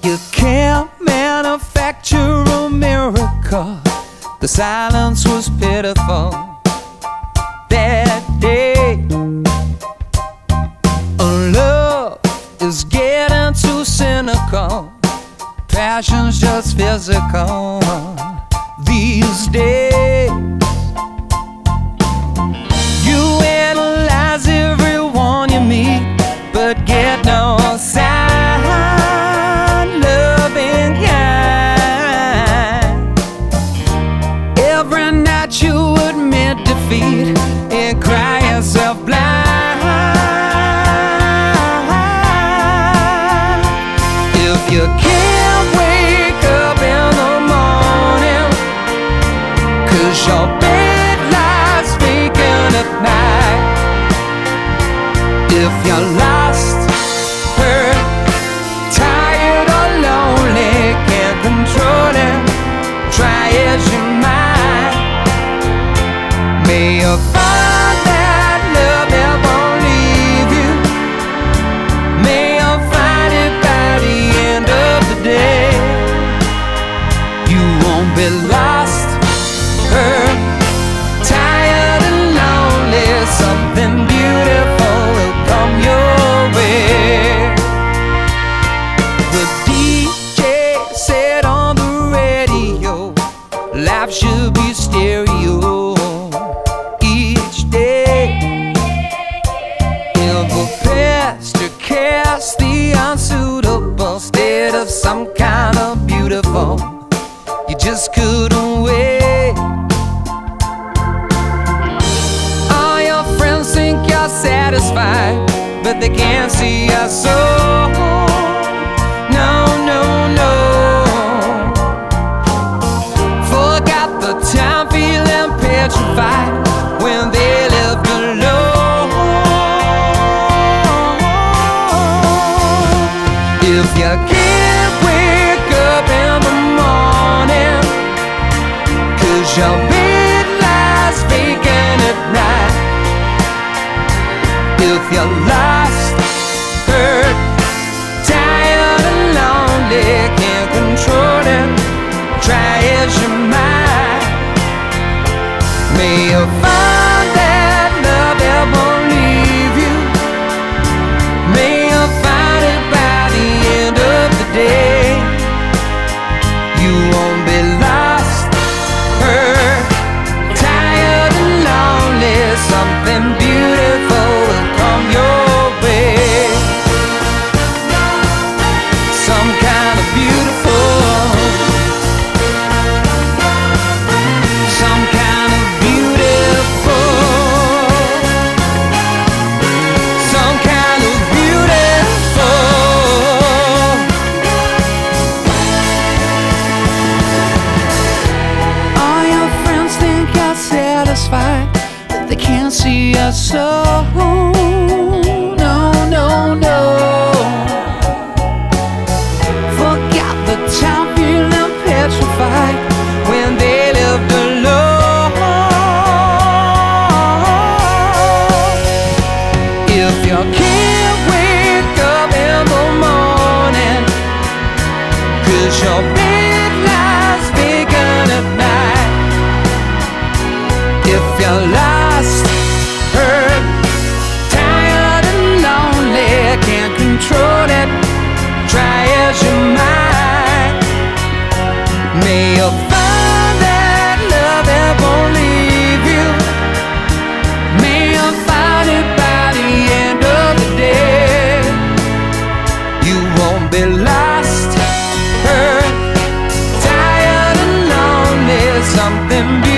You can't manufacture a miracle. The silence was pitiful that day. Love is getting too cynical. Passion's just physical these days. You analyze everyone you meet, but get no sign, loving kind. Every night you admit defeat and cry yourself blind. If you can't wake up in the morning 'cause your bed lies vacant at night, if you're lost, hurt, tired or lonely, can't control it, try as you might, may you find that love never leave you. May you find it by the end of the day. You won't be lost, hurt, tired and lonely. Something beautiful will come your way. The DJ said on the radio, life should be stereo each day. If a pastor cast the unsuitable instead of some kind of beautiful, you just couldn't wait. All your friends think you're satisfied, but they can't see your soul. No, no, no. Forgot the time feeling petrified when they lived alone. If you can't wake up in the morning 'cause your bed lies vacant at night, if you're lost, hurt, tired and lonely, can't control it, try as you might, may you find that love that won't leave you. May you find it by the end of the day. You won't be lost, hurt, tired and lonely. Something beautiful will come your way. Some kind of beautiful, some kind of beautiful, some kind of beautiful. All your friends think you're satisfied, but they can't see your soul. No, no, no. Forgot the time feeling petrified when they lived alone. If you can't wake up in the morning 'cause your bed lies vacant at night, if you're lost, hurt, tired and lonely, can't control it, try as you might, may you find that love that won't leave you. May you find it by the end of the day. You won't be lost, hurt, tired and lonely. Something beautiful